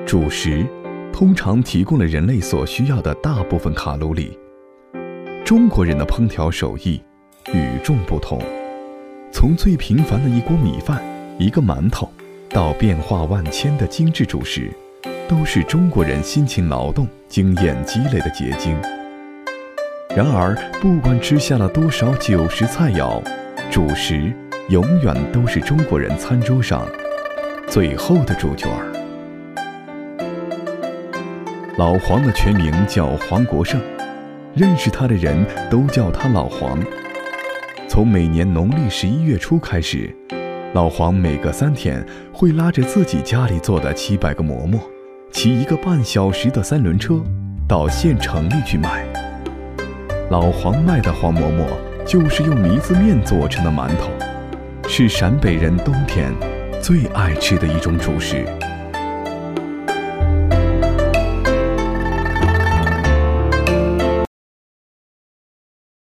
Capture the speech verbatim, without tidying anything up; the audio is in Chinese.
主食通常提供了人类所需要的大部分卡路里。中国人的烹调手艺与众不同，从最平凡的一锅米饭、一个馒头，到变化万千的精致主食，都是中国人辛勤劳动、经验积累的结晶。然而，不管吃下了多少酒食菜肴，主食永远都是中国人餐桌上最后的主角儿。老黄的全名叫黄国胜，认识他的人都叫他老黄。从每年农历十一月初开始，老黄每隔三天会拉着自己家里做的七百个馍馍，骑一个半小时的三轮车到县城里去卖。老黄卖的黄馍馍就是用糜子面做成的馒头，是陕北人冬天最爱吃的一种主食。